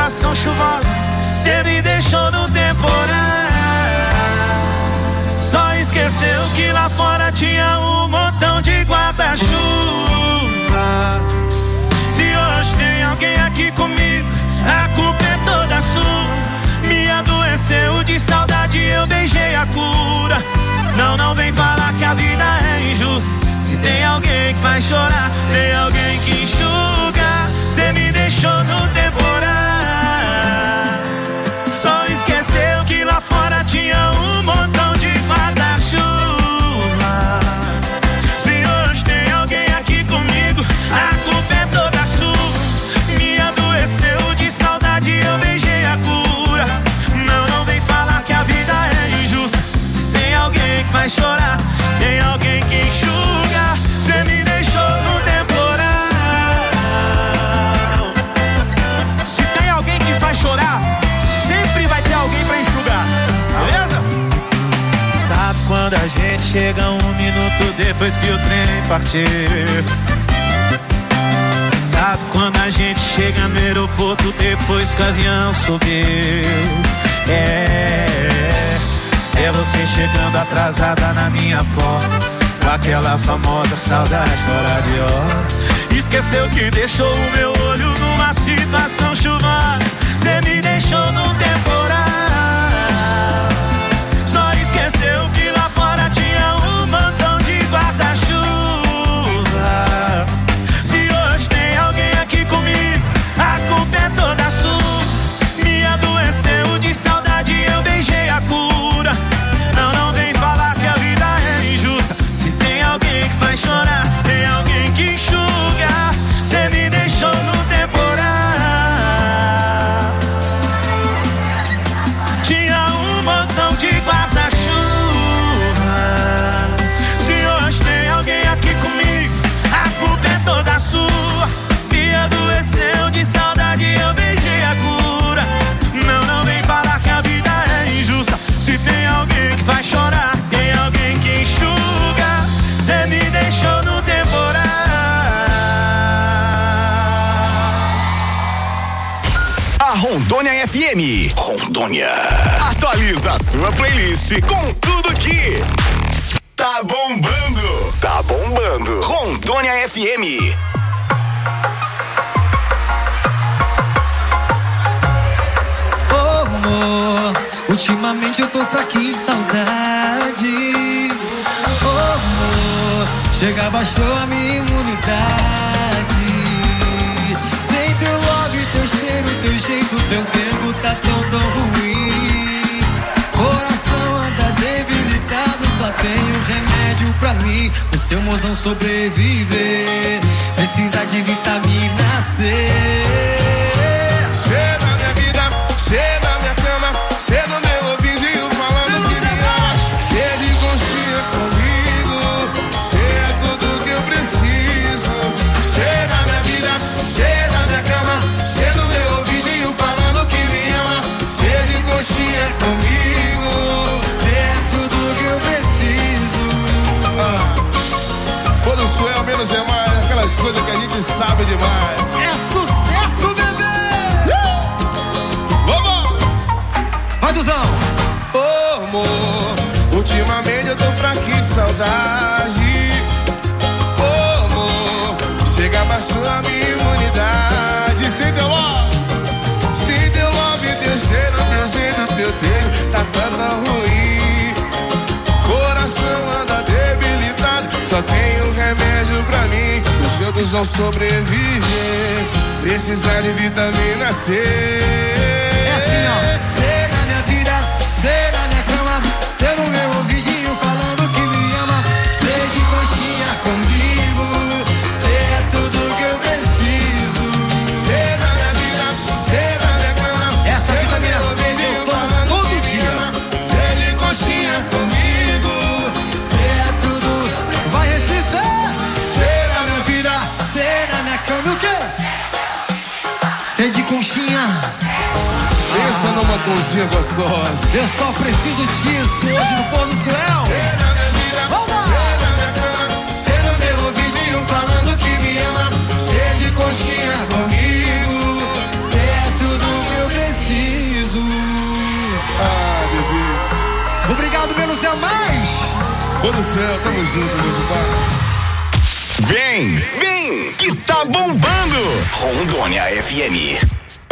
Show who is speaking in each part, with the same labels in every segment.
Speaker 1: situação chuvosa, cê me deixou no temporal. Só esqueceu que lá fora tinha um montão de guarda-chuva. Se hoje tem alguém aqui comigo, a culpa é toda sua. Me adoeceu de saudade, eu beijei a cura. Não vem falar que a vida é injusta. Se tem alguém que faz chorar, tem alguém que enxuga. Cê me deixou no temporal. Só esqueceu que lá fora tinha um montão de guarda-chuva. Se hoje tem alguém aqui comigo, a culpa é toda sua. Me adoeceu de saudade, eu beijei a cura. Não vem falar que a vida é injusta. Se tem alguém que faz chorar, tem alguém que enxuga. Cê me deixou no temporal. Se tem alguém que faz chorar, sempre vai ter alguém pra enxugar, beleza? Sabe quando a gente chega 1 minuto depois que o trem partiu? Sabe quando a gente chega no aeroporto depois que o avião subiu? É você chegando atrasada na minha porta, com aquela famosa saudade fora de hora. Esqueceu que deixou o meu olho numa situação chuvosa. Cê me deixou no temporal. Só esqueceu que lá fora tinha um montão de guarda-chuva. Se hoje tem alguém aqui comigo, a culpa é toda sua. Me adoeceu de saudade, eu beijei a cura. Não vem falar que a vida é injusta. Se tem alguém que faz chorar, tem alguém que enxuga. Cê me deixou no temporal. Tinha um montão de guarda-chuva. Se hoje tem alguém aqui comigo, a culpa é toda sua. Me adoeceu de saudade, eu beijei a cura. Não vem falar que a vida é injusta. Se tem alguém que faz chorar, tem alguém que enxuga. Cê me deixou no temporal.
Speaker 2: A Rondônia FM. Rondônia. Atualiza a sua playlist com tudo que tá bombando. Tá bombando. Rondônia FM.
Speaker 3: Oh, amor, ultimamente eu tô fraquinho de saudade. Oh, amor, chega, baixou a minha imunidade. Sem teu love, teu cheiro, teu jeito, teu tempo tá tão ruim. Coração anda debilitado, só tenho remédio pra mim. O seu mozão sobreviver, precisa de vitamina C.
Speaker 4: Cê na minha vida, cê na minha cama, cê no meu ouvidinho falando que me ama. Cê de conchinha comigo, cê é tudo que eu preciso. Cê na minha vida, cê na minha cama, cê no meu ouvidinho falando que me ama. Cê de conchinha comigo,
Speaker 3: Cê é tudo que eu preciso.
Speaker 4: quando sou eu, menos é mais. Aquelas coisas que a gente sabe demais.
Speaker 3: É sucesso, bebê!
Speaker 4: Vamos!
Speaker 3: Vai, Duzão!
Speaker 4: Ô, amor, ultimamente eu tô fraquinho de saudade. Ô, amor, chega, baixou a minha imunidade. Sem teu love, teu cheiro, teu jeito, teu tempo tá tão ruim. Coração anda debilitado, só tem um remédio pra mim. O seu Duzão sobreviver, precisa de vitamina C.
Speaker 3: É assim, ó. Cê na minha vida, cê na minha cama, cê no meu ouvidinho falando que me ama. Cê de conchinha comigo, cê é tudo que eu preciso.
Speaker 4: Cê na minha vida, cê na minha cama,
Speaker 3: essa vitamina C eu tomo todo dia.
Speaker 4: cê de conchinha comigo,
Speaker 3: Cê é tudo. Vai, Recife!
Speaker 4: cê na minha vida.
Speaker 3: Cê na minha cama, o quê? Cê de conchinha.
Speaker 4: Pensa numa conchinha gostosa.
Speaker 3: Eu só preciso disso hoje no Pôr do Céu.
Speaker 4: Cê na minha vida,
Speaker 3: Vamos!
Speaker 4: cê na minha cama, cê no meu ouvidinho falando que me ama. Cê de conchinha comigo,
Speaker 3: Cê é tudo que eu
Speaker 4: Ô do céu, tamo junto, meu compadre.
Speaker 2: Vem, que tá bombando. Rondônia FM.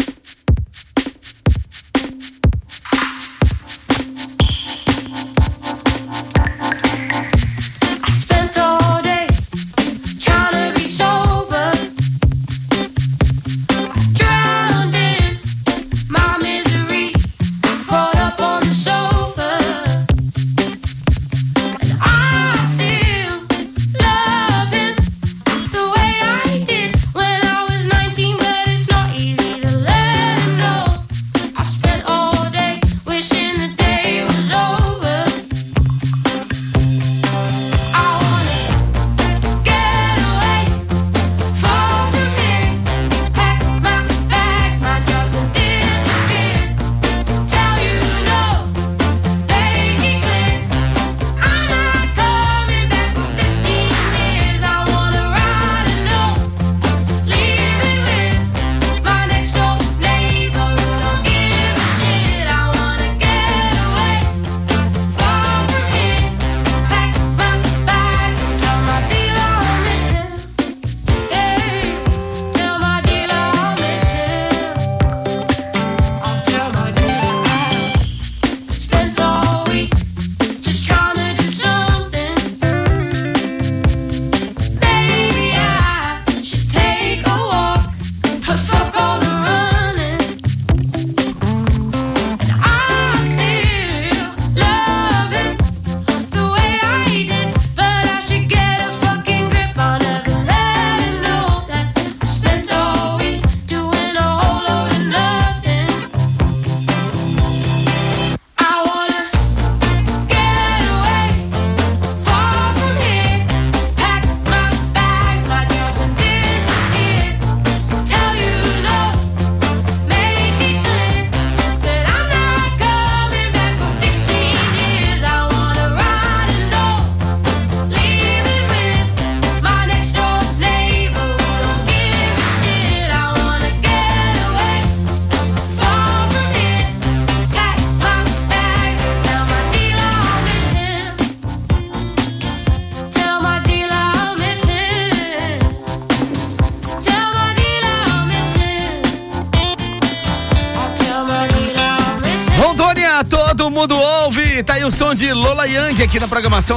Speaker 5: Todo mundo ouve, tá aí o som de Lola Young aqui na programação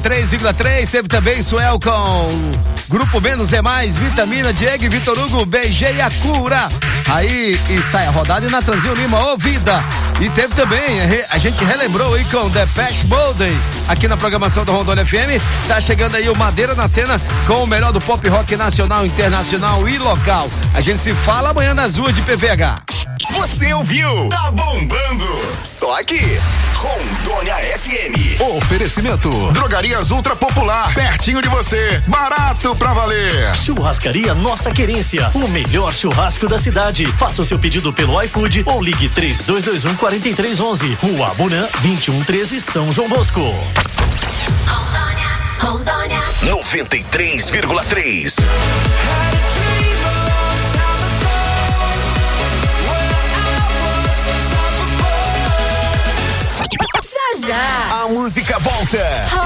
Speaker 5: 93,3. Teve também Suel com Grupo Menos é Mais, Vitamina, Diego e Vitor Hugo, Beijei a Cura. Aí, e sai a rodada e Natanzinho Lima, Ouvida. E teve também, a gente relembrou aí com Depeche Mode aqui na programação da Rondônia FM. Tá chegando aí o Madeira na cena com o melhor do pop rock nacional, internacional e local. A gente se fala amanhã nas ruas de PVH.
Speaker 2: Você ouviu? Tá bombando. Só aqui, Rondônia FM.
Speaker 6: Oferecimento: Drogarias Ultra Popular, pertinho de você, barato pra valer.
Speaker 7: Churrascaria Nossa Querência, o melhor churrasco da cidade. Faça o seu pedido pelo iFood ou ligue 3221-4311. Rua Abunã, 2113, São João Bosco.
Speaker 2: Rondônia 93,3.
Speaker 8: Já.
Speaker 2: A música volta.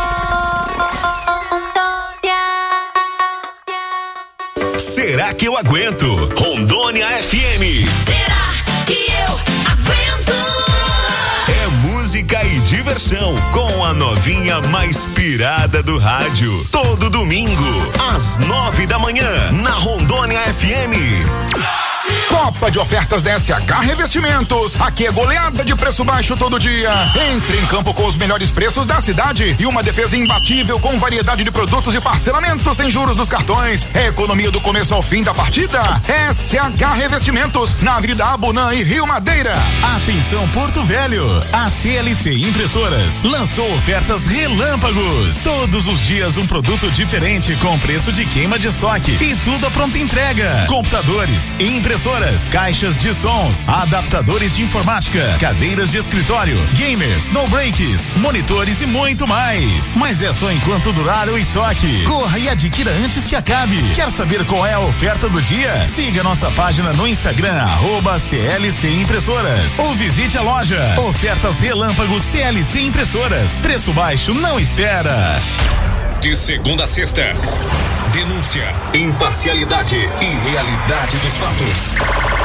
Speaker 2: Será que eu aguento? Rondônia FM.
Speaker 8: Será que eu aguento?
Speaker 2: É música e diversão com a novinha mais pirada do rádio. Todo domingo, às 9 da manhã, na Rondônia FM.
Speaker 6: Copa de ofertas da SH Revestimentos. Aqui é goleada de preço baixo todo dia. Entre em campo com os melhores preços da cidade e uma defesa imbatível com variedade de produtos e parcelamentos sem juros nos cartões. É economia do começo ao fim da partida. SH Revestimentos, na Avenida Abunã e Rio Madeira.
Speaker 9: Atenção Porto Velho. A CLC Impressoras lançou ofertas relâmpagos. Todos os dias um produto diferente com preço de queima de estoque e tudo a pronta entrega. Computadores e impressoras impressoras, caixas de sons, adaptadores de informática, cadeiras de escritório, gamers, no breaks, monitores e muito mais. Mas é só enquanto durar o estoque. Corra e adquira antes que acabe. Quer saber qual é a oferta do dia? Siga nossa página no Instagram, @CLC Impressoras, ou visite a loja. Ofertas Relâmpago CLC Impressoras. Preço baixo não espera.
Speaker 2: De segunda a sexta, denúncia, imparcialidade e realidade dos fatos.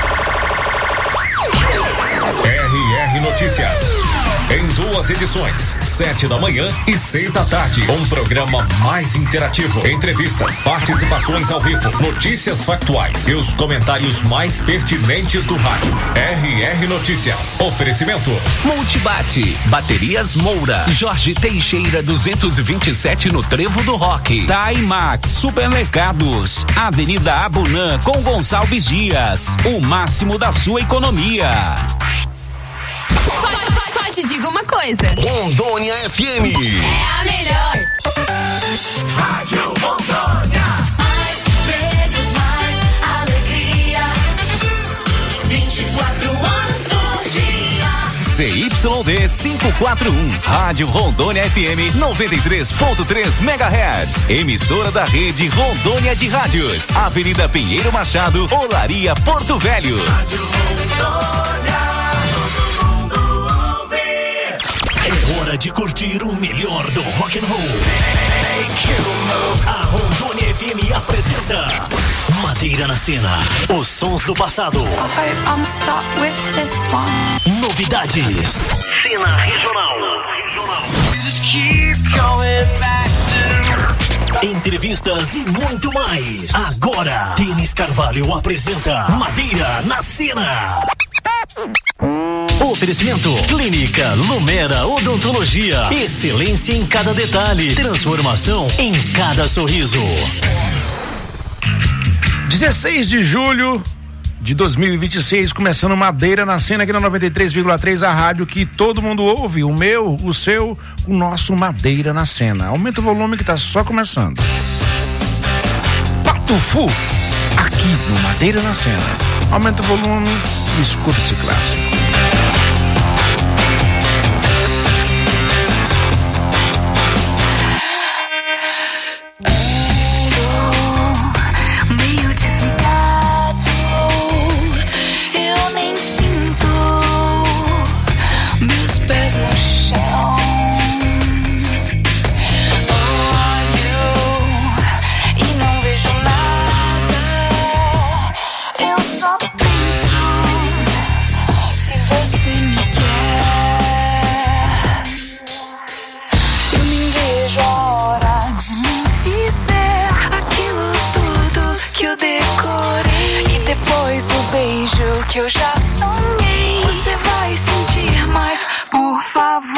Speaker 2: RR Notícias. Em 2 edições, 7 da manhã e 6 da tarde. Um programa mais interativo. Entrevistas, participações ao vivo, notícias factuais e os comentários mais pertinentes do rádio. RR Notícias. Oferecimento.
Speaker 10: Multibate. Baterias Moura. Jorge Teixeira 227 no Trevo do Rock. Taimax Supermercados. Avenida Abunã com Gonçalves Dias. O máximo da sua economia.
Speaker 8: Só te digo uma coisa.
Speaker 2: Rondônia FM.
Speaker 8: É a melhor.
Speaker 1: Rádio Rondônia.
Speaker 8: Mais prêmios, mais alegria. 24 horas por dia.
Speaker 10: CYD 541. Rádio Rondônia FM 93.3 MHz. Emissora da rede Rondônia de Rádios. Avenida Pinheiro Machado, Olaria, Porto Velho.
Speaker 1: Rádio Rondônia.
Speaker 7: É hora de curtir o melhor do rock and roll. A Rondônia FM apresenta Madeira na Cena. Os sons do passado. Novidades. Cena regional. Entrevistas e muito mais. Agora, Denis Carvalho apresenta Madeira na Cena. Oferecimento Clínica Lumera Odontologia. Excelência em cada detalhe. Transformação em cada sorriso.
Speaker 11: 16 de julho de 2026, começando Madeira na Cena aqui na 93,3, a rádio que todo mundo ouve, o meu, o seu, o nosso Madeira na Cena. Aumenta o volume que tá só começando. Patufu, aqui no Madeira na Cena. Aumenta o volume e escuta esse clássico.
Speaker 12: Que eu já sonhei, você vai sentir mais, por favor.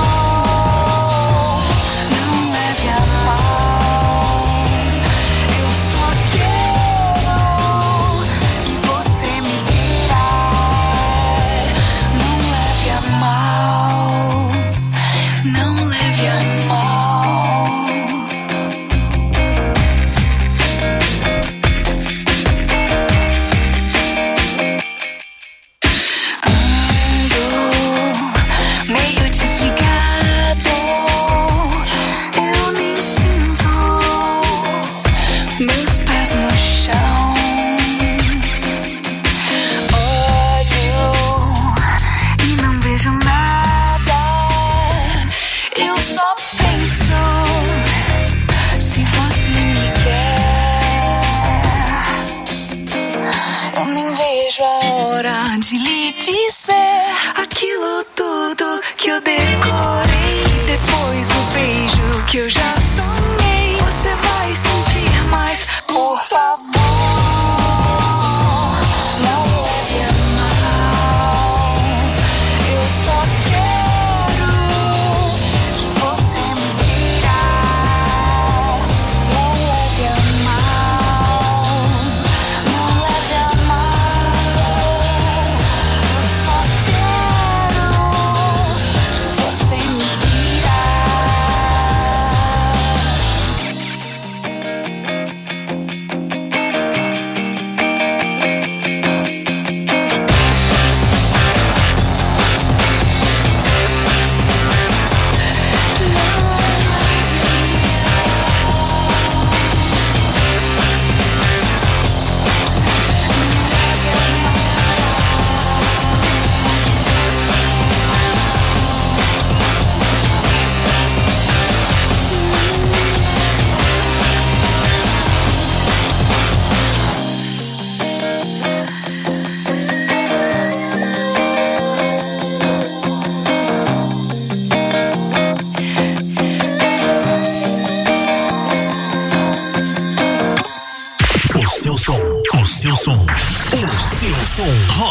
Speaker 12: Não leve a mal. Eu só quero que você me queira. Não leve a mal. Não leve a mal. De lhe dizer aquilo tudo que eu decorei. Depois o beijo que eu já sonhei. Você vai sentir mais, por favor. Não leve a mal. Eu só quero que você me queira. Não leve a mal. Não leve a mal.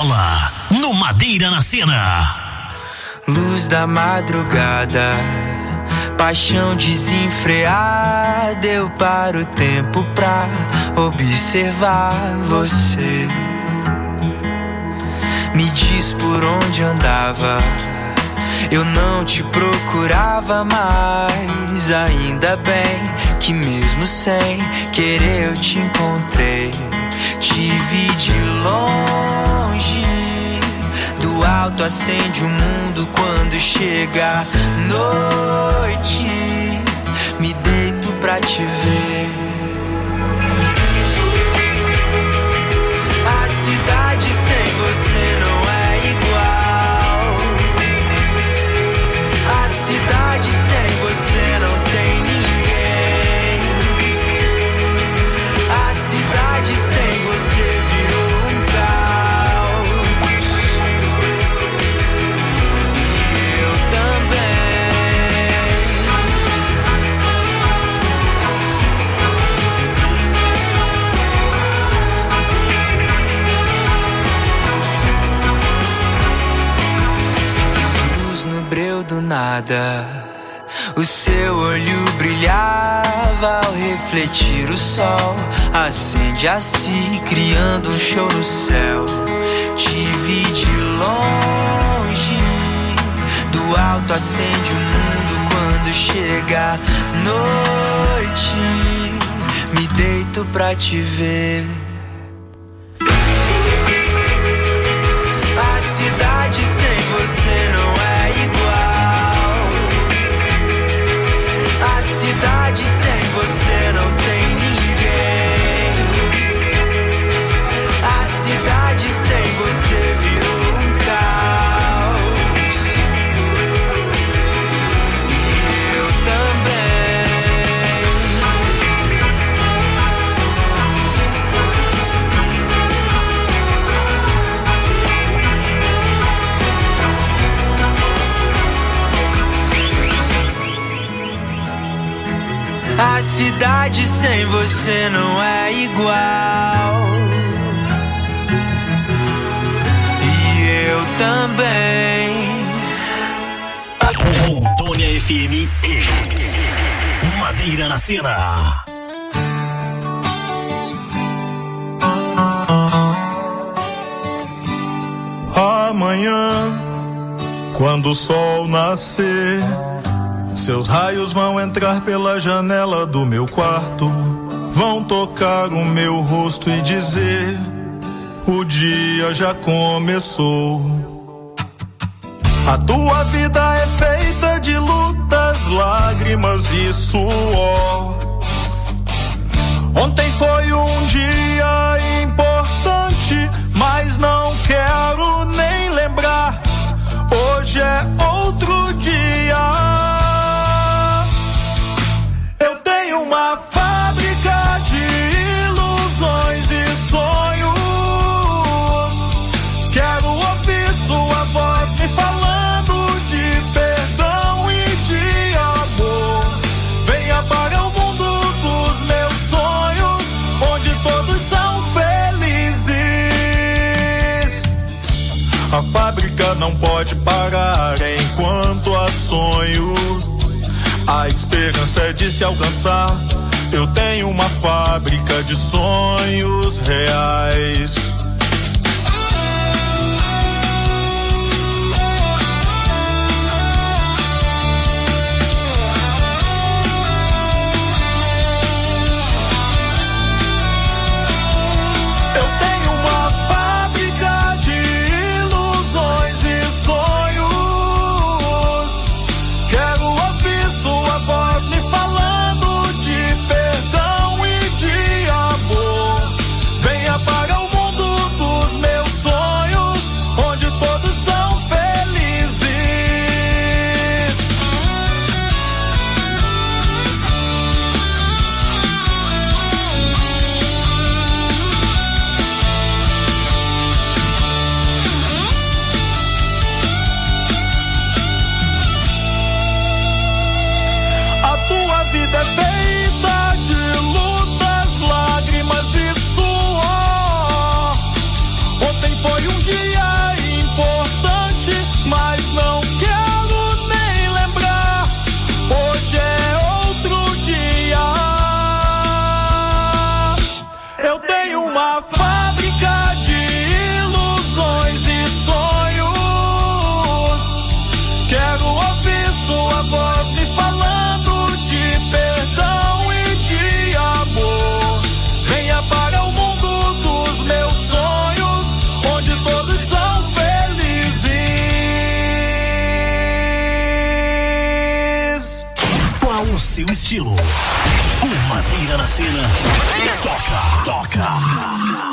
Speaker 13: rola no Madeira na Sena.
Speaker 14: Luz da madrugada, paixão desenfreada, eu paro o tempo pra observar você. Me diz por onde andava, eu não te procurava mais. Ainda bem que mesmo sem querer eu te encontrei. Te vi de longe, do alto acende o mundo quando chega a noite. Me deito pra te ver. A cidade sem você não é igual. A cidade sem você não tem ninguém. A cidade sem você virou um caos. E eu também. Luz no breu do nada, o seu olho brilhava ao refletir o sol. Acende a si, criando um show no céu. Te vi de longe, do alto acende o mundo quando chega a noite. Me deito pra te ver. A cidade sem você não é igual. A cidade sem você não tem ninguém. A cidade sem você virou um caos. E eu também. A cidade sem você não é igual. E eu também.
Speaker 13: Rondônia FM e Madeira na Sena.
Speaker 15: Amanhã, quando o sol nascer, seus raios vão entrar pela janela do meu quarto, vão tocar o meu rosto e dizer: o dia já começou. A tua vida é feita de lutas, lágrimas e suor. Ontem foi um dia importante, mas não quero nem lembrar. Hoje é outro dia. Eu tenho uma fábrica de ilusões e sonhos. Quero ouvir sua voz me falando de perdão e de amor. Venha para o mundo dos meus sonhos, onde todos são felizes. A fábrica não pode parar enquanto há sonho. A esperança é de se alcançar. Eu tenho uma fábrica de sonhos reais. Eu tenho uma fábrica de ilusões e sonhos. Quero ouvir sua voz me falando de perdão e de amor. Venha para o mundo
Speaker 13: seu estilo. O Madeira na Sena. Toca.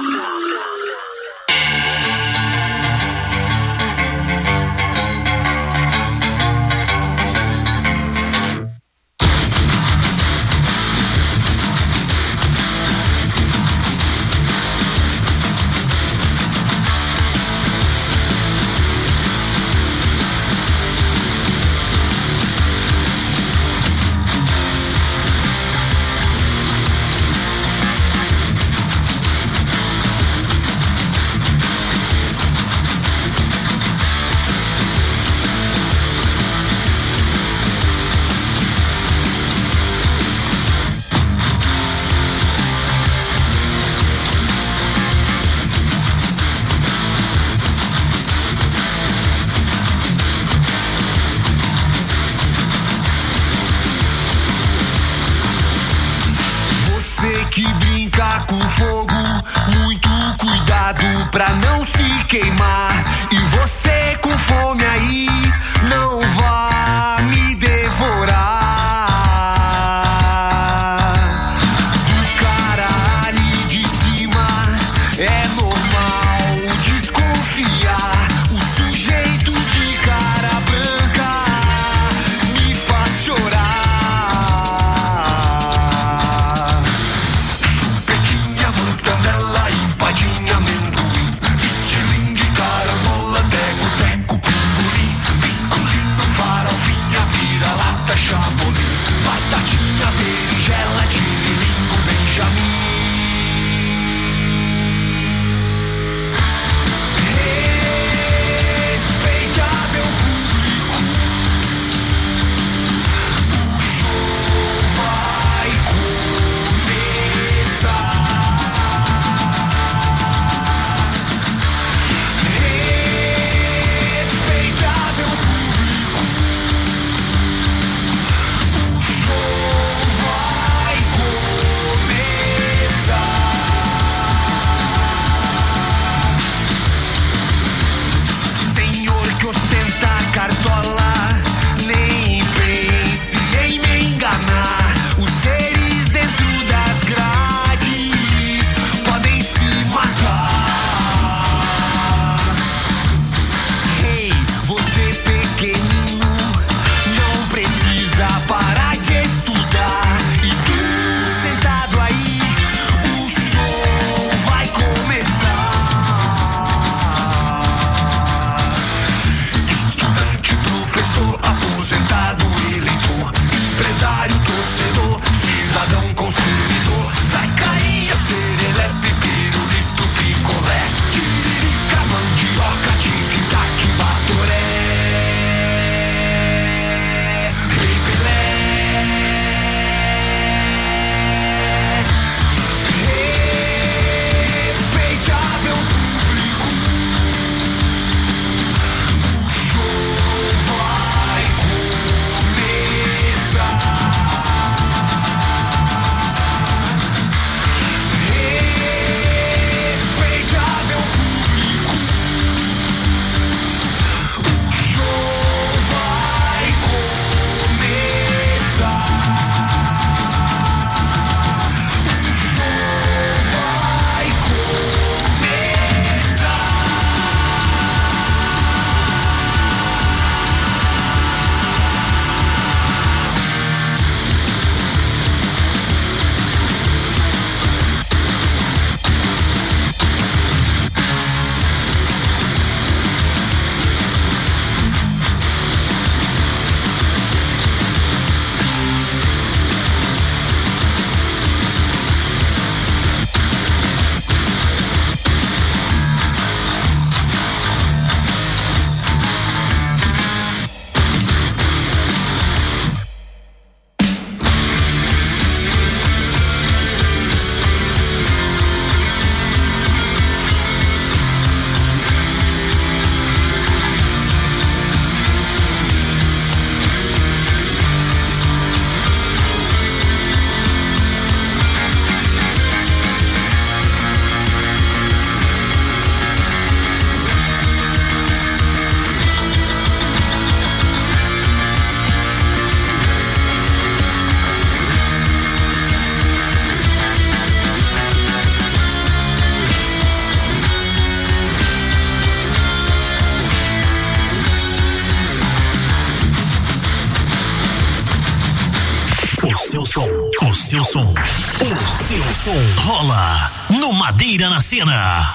Speaker 13: som, o seu som, o seu som rola no Madeira na Sena.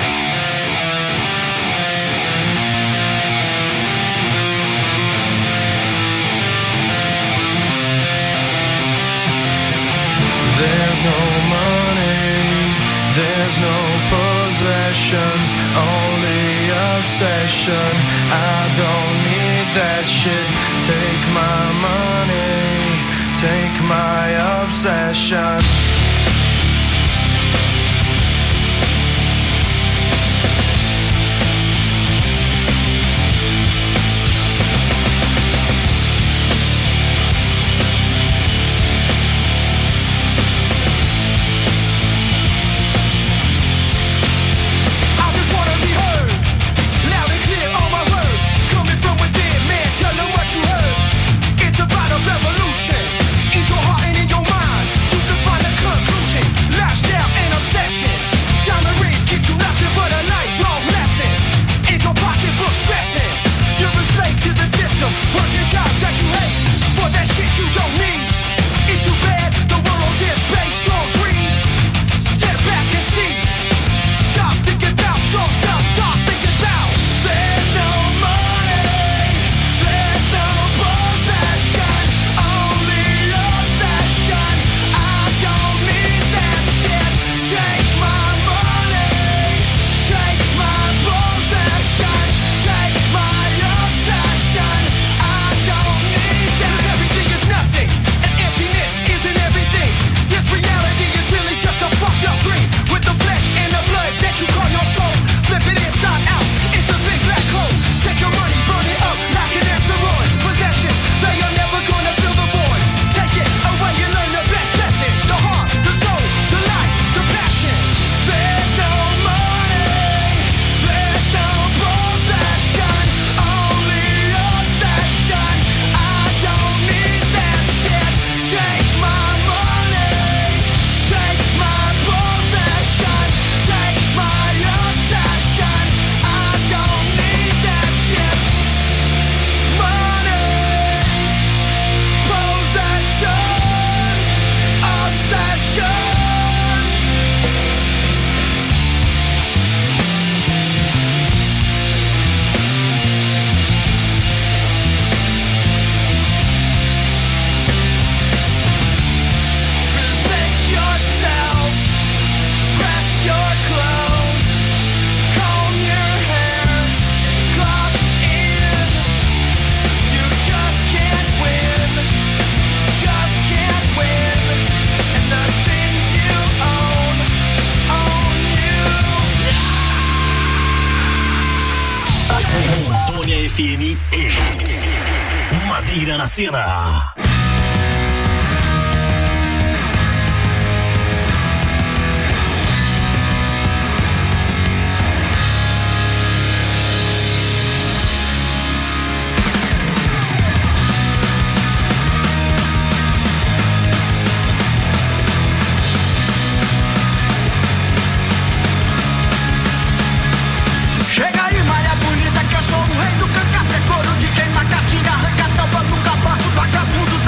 Speaker 16: There's no money, there's no possessions, only obsession. I don't need that shit. Take my money, take my obsession.
Speaker 13: FM e Madeira na Sena.
Speaker 3: Vagabundo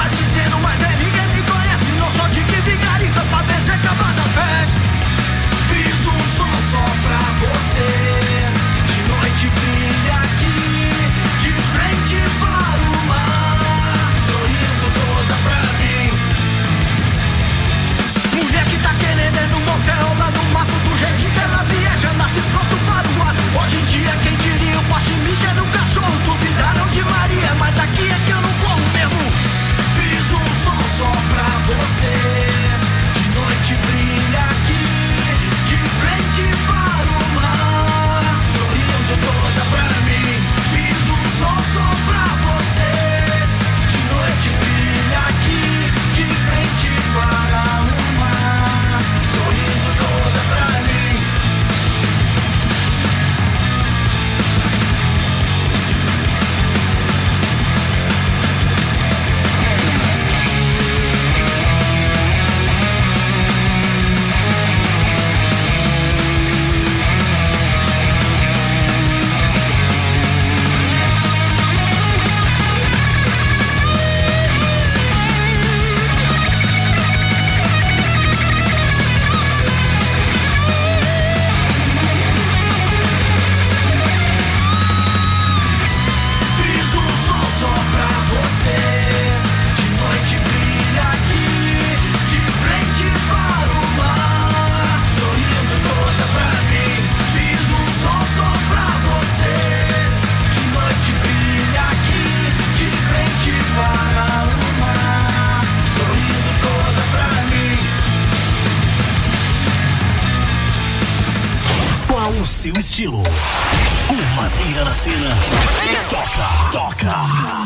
Speaker 13: estilo. O Madeira na Sena. Toca.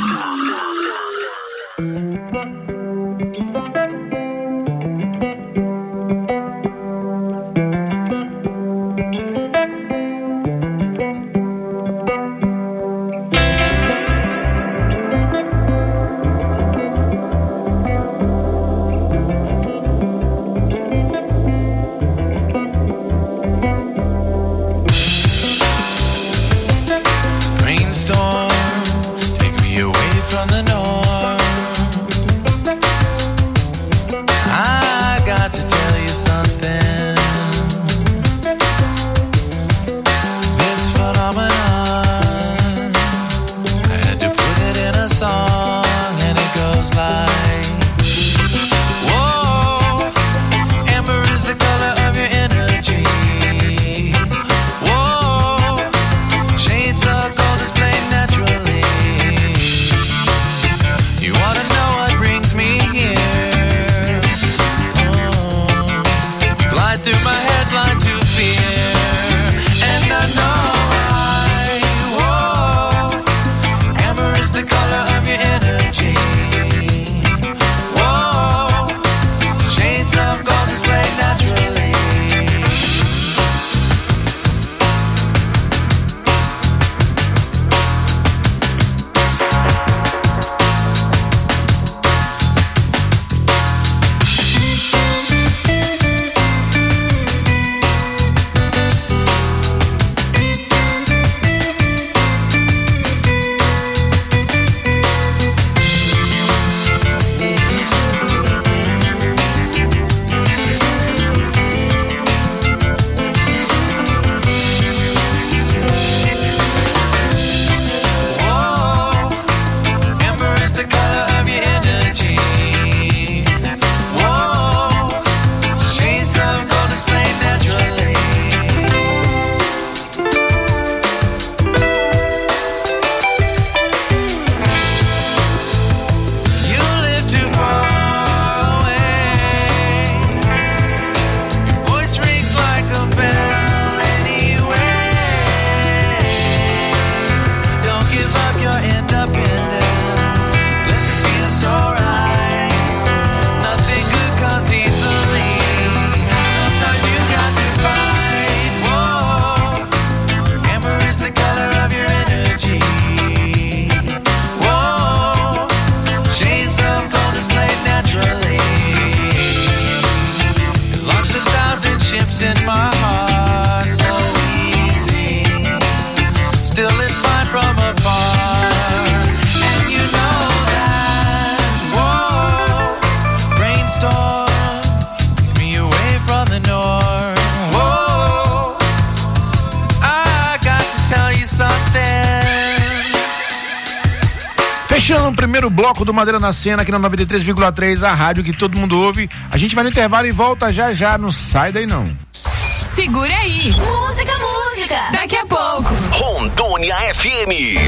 Speaker 11: Fechando o primeiro bloco do Madeira na Sena aqui na 93,3, a rádio que todo mundo ouve. A gente vai no intervalo e volta já já, não sai daí não.
Speaker 8: Segura aí. Música. Daqui a pouco.
Speaker 13: Rondônia FM.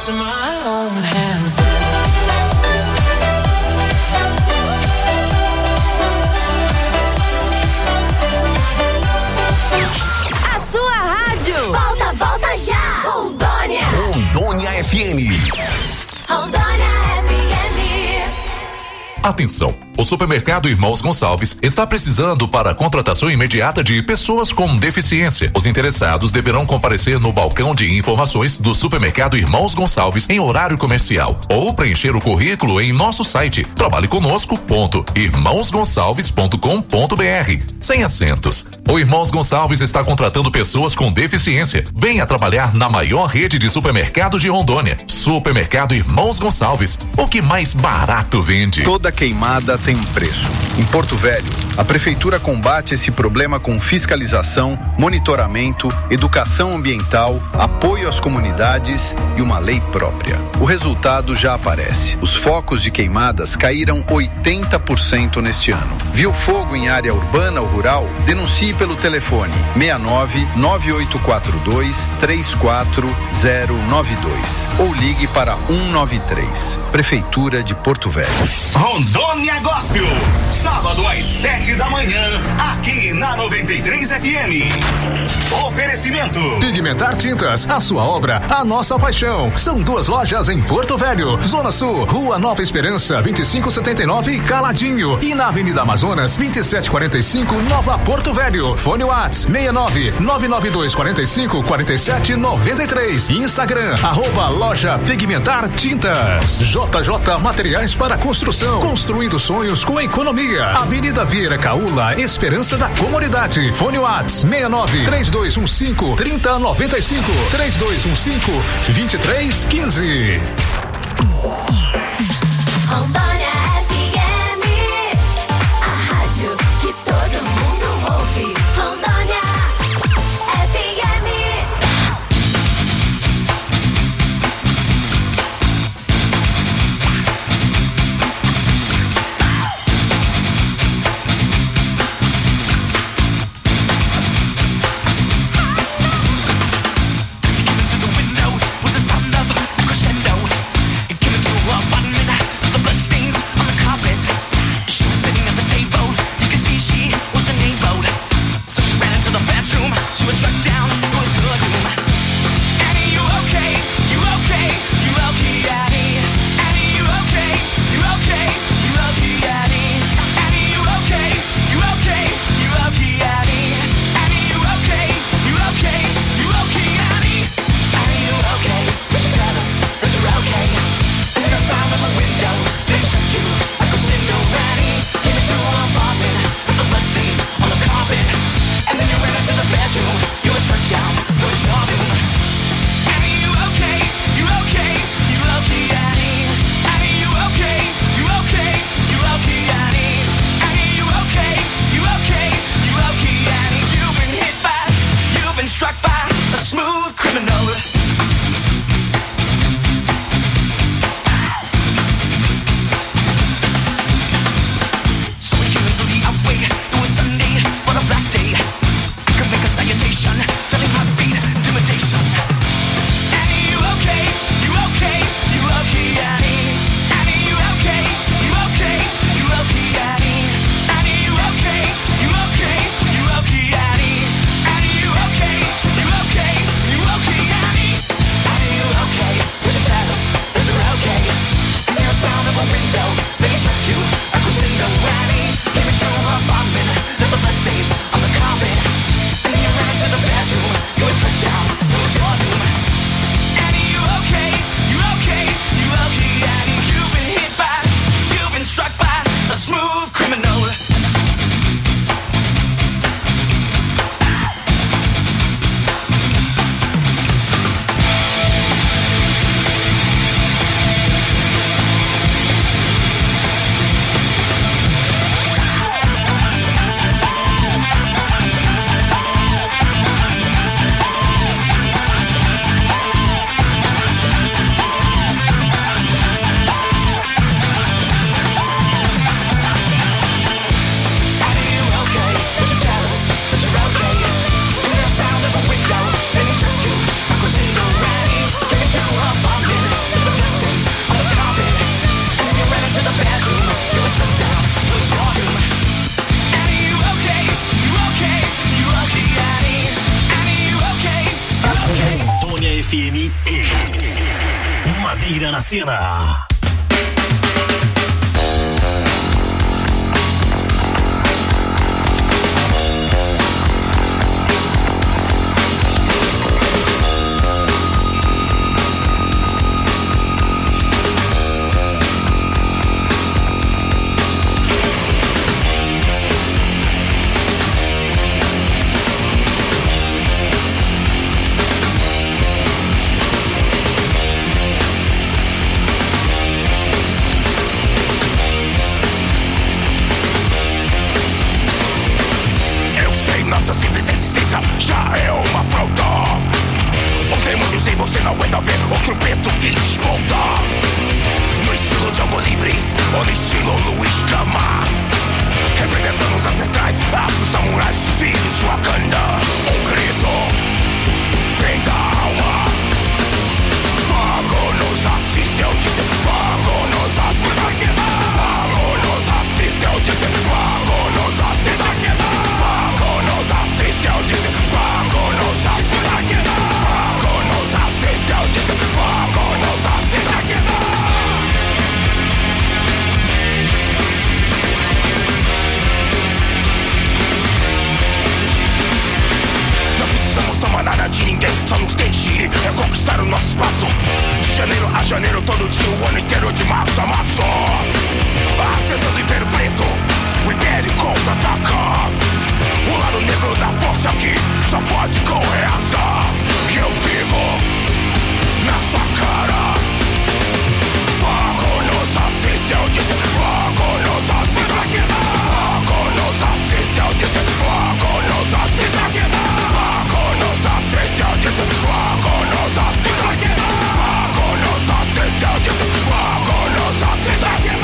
Speaker 8: A sua rádio. Volta já.
Speaker 13: Rondônia FM.
Speaker 8: Rondônia FM.
Speaker 17: Atenção! O Supermercado Irmãos Gonçalves está precisando para a contratação imediata de pessoas com deficiência. Os interessados deverão comparecer no balcão de informações do Supermercado Irmãos Gonçalves em horário comercial ou preencher o currículo em nosso site trabalheconosco.irmãosgonçalves.com.br. Sem acentos. O Irmãos Gonçalves está contratando pessoas com deficiência. Venha trabalhar na maior rede de supermercados de Rondônia. Supermercado Irmãos Gonçalves. O que mais barato vende.
Speaker 18: Toda queimada tem um preço. Em Porto Velho, a prefeitura combate esse problema com fiscalização, monitoramento, educação ambiental, apoio às comunidades e uma lei própria. O resultado já aparece. Os focos de queimadas caíram 80% neste ano. Viu fogo em área urbana ou rural? Denuncie pelo telefone 69-9842-34092 ou ligue para 193. Prefeitura de Porto Velho.
Speaker 9: Rondônia Gospel. Sábado às 7 da manhã, aqui na 93 FM. Oferecimento.
Speaker 19: Pigmentar Tintas, a sua obra, a nossa paixão. São 2 lojas em Porto Velho, Zona Sul, Rua Nova Esperança, 2579 Caladinho. E na Avenida Amazonas, 2745 Nova Porto Velho. Fone Whats 69-99245-4793. Instagram, @loja Pigmentar Tintas. JJ Materiais para Construção, construindo sonhos com economia. Avenida Vieira Caula, Esperança da Comunidade. Fone Whats 69-3215-3095. 3215-2315.
Speaker 12: Rondônia FM, a rádio que todo mundo ouve. Rondônia FM.
Speaker 1: She was struck down, it was her doom. Annie, you okay? You okay? You okay, Annie? Annie, you okay? You okay? You okay, Annie? Annie, you okay? You okay? You okay, Annie? Annie, you okay? You okay? You okay, Annie? Annie, you okay? Would you tell us that you're okay? And the sound of a window, they struck you like a window, Annie. Came into an apartment with the bloodstains on the carpet. And then you ran into the bedroom. You were struck down. Was your doom? Annie, you okay? You okay? You okay, Annie? Annie, you okay? You okay? You okay, Annie? Annie, you okay? You okay? You okay, Annie? You've been hit by, you've been struck by a smooth criminal. So we came into the outway. It was Sunday, but a black day. Make a salutation, selling heartbeat, intimidation. Annie, you okay? You okay? You okay, Annie? Annie, you okay? You okay? You okay, Annie? Annie, you okay? You okay? You okay, Annie? Annie, you okay? You okay? You okay, Annie? Annie, you okay? Would you tell us that you're okay? And the sound of a window, they struck you like a window, Annie. Came into her apartment, left the bloodstains on the carpet. To the bedroom, you were struck down, it was your doom. Annie, you okay? You okay? You okay, Annie? You've been hit by, you've been struck by a smooth criminal.
Speaker 13: FM Madeira na Cena.
Speaker 20: Império de massa maçã. A ascensão do Império Preto, o Império contra-ataca. O lado negro da força que só pode com reação. Que eu digo na sua cara. Fogo nos assiste, eu disse. Fogo nos assiste. Fogo nos assiste, eu disse. Fogo nos assiste. Fogo nos assiste, eu disse. Fogo nos assiste. Fogo nos assiste, eu disse. Fogo nos assiste.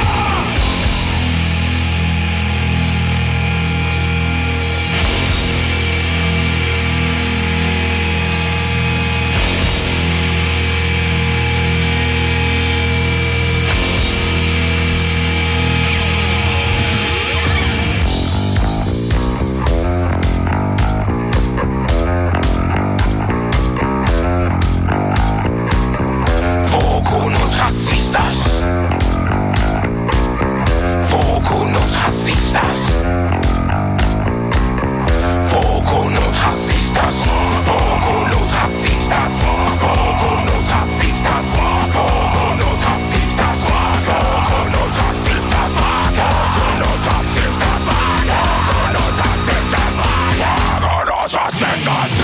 Speaker 20: Fogo nos racistas. Fogo nos racistas. Fogo nos racistas. Fogo nos racistas. Fogo nos racistas. Fogo nos racistas. Fogo nos racistas. Fogo nos racistas. Fogo nos racistas. Fogo nos racistas.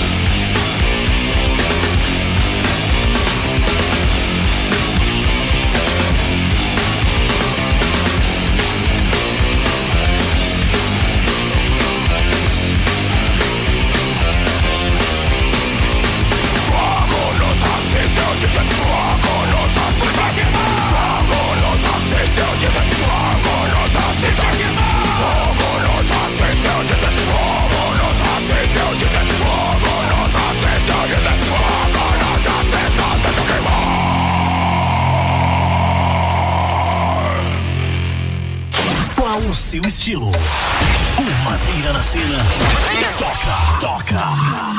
Speaker 13: Qual o seu estilo? O Madeira na Cena. Toca.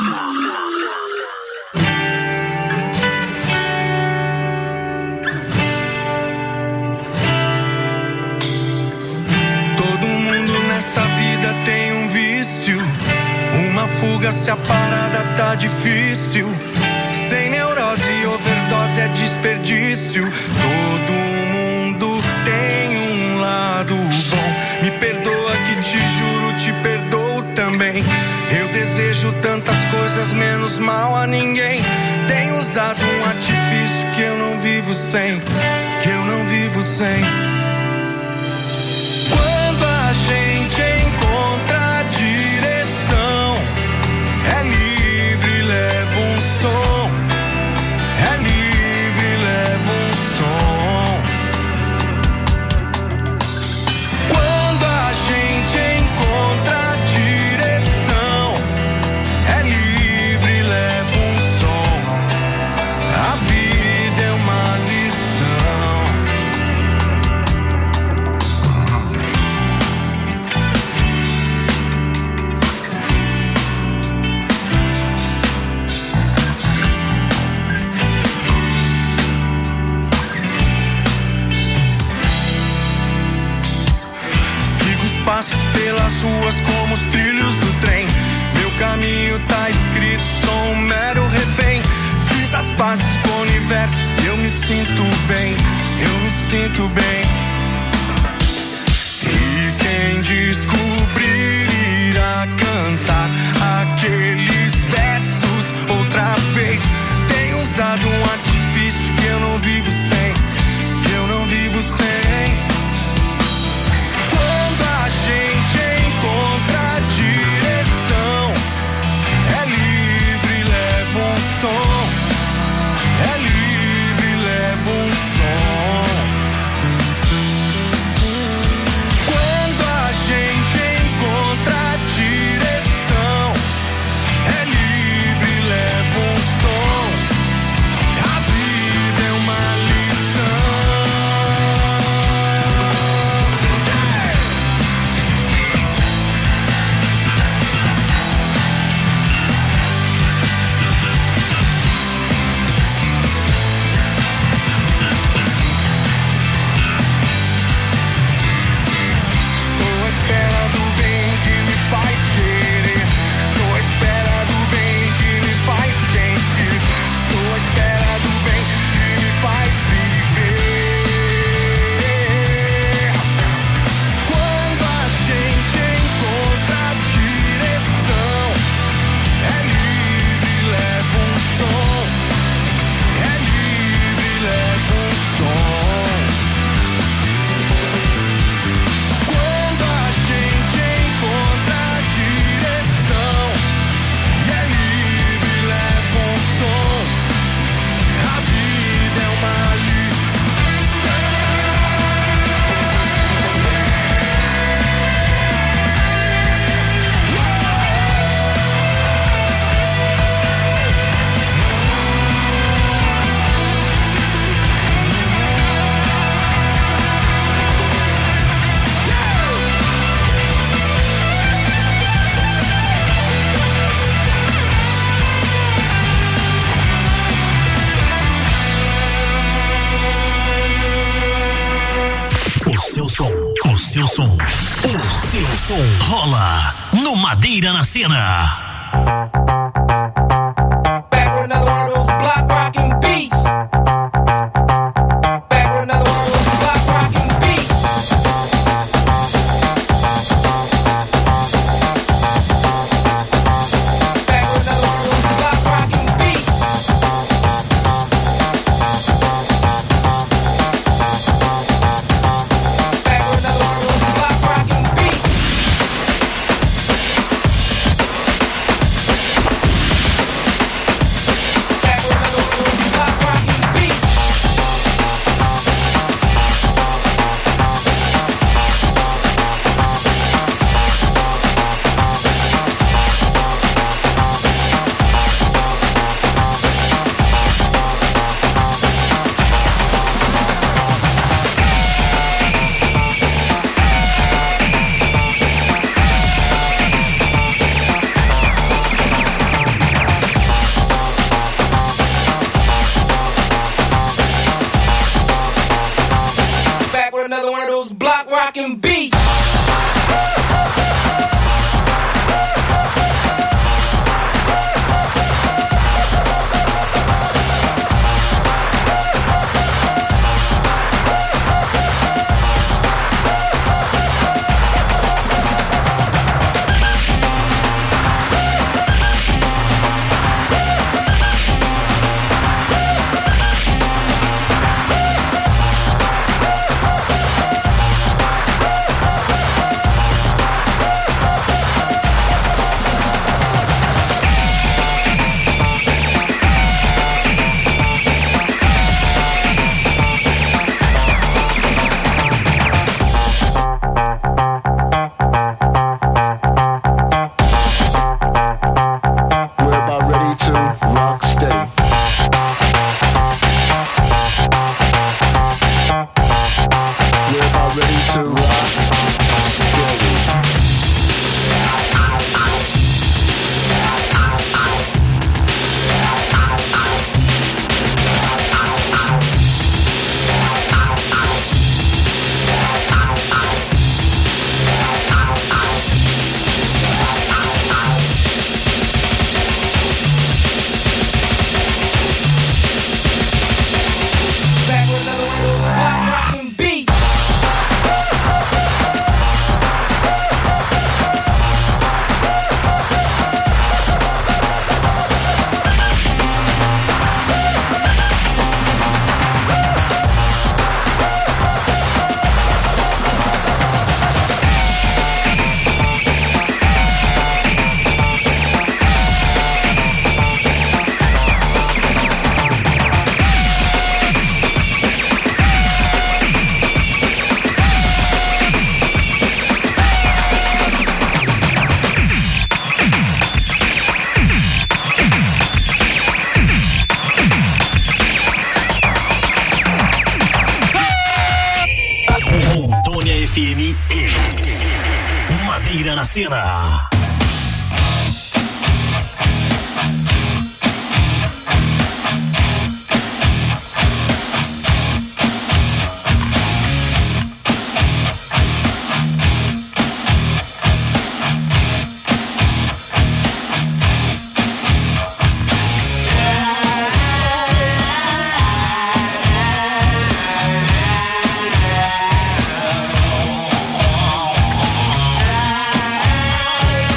Speaker 16: Todo mundo nessa vida tem um vício. Uma fuga se a parada tá difícil. Sem neurose e overdose é desperdício. Todo mundo tem um lado bom. Me perdoa que te juro, te perdoo também. Eu desejo tantas coisas, menos mal a ninguém. Tenho usado um artifício que eu não vivo sem. Que eu não vivo sem. Quando a gente encontra a direção, é livre, leva um som. É livre, leva um som. Quando a gente encontra a direção, é livre, leva um som. A vida é uma lição. Passos pelas ruas como os trilhos do trem. Meu caminho tá escrito, sou um mero refém. Fiz as pazes com o universo e eu me sinto bem. Eu me sinto bem. E quem descobrir irá cantar aqueles versos outra vez. Tenho usado um artifício que eu não vivo sem. Que eu não vivo sem. A gente encontra a direção, é livre, leva um som. É livre, leva um som. Quando a gente encontra a direção, é livre, leva um som. A vida é uma lição.
Speaker 13: seu som. O seu som rola no Madeira na Sena.
Speaker 21: Back with another one of those block rocking beats. Back with another one of those block rocking beats. Back with another one of those block rocking beats. Back with another one of those block rocking beats. Back with another one of those block rocking beats.
Speaker 22: We're about ready to rock steady. We're about ready to rock steady.
Speaker 21: Back with another one of those block rocking beats.
Speaker 13: Rondônia FM e Madeira na Sena.
Speaker 21: Back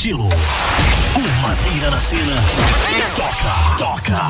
Speaker 13: estilo. O Madeira na Cena. Toca.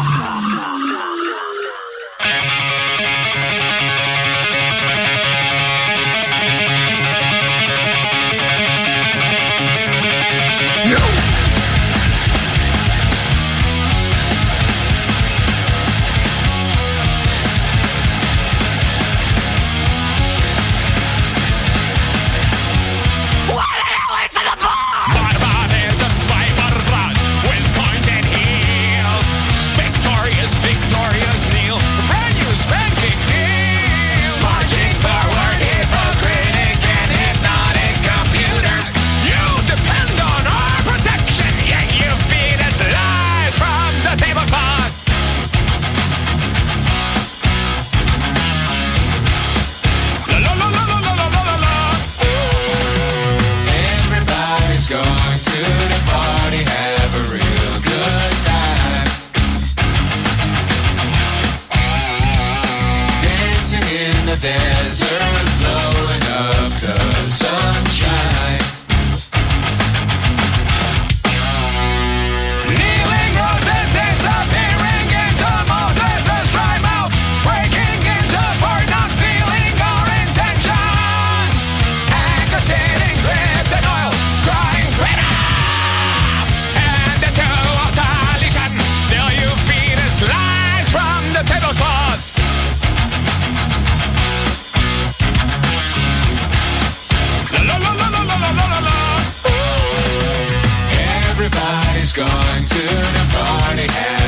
Speaker 20: Everybody's going to the party.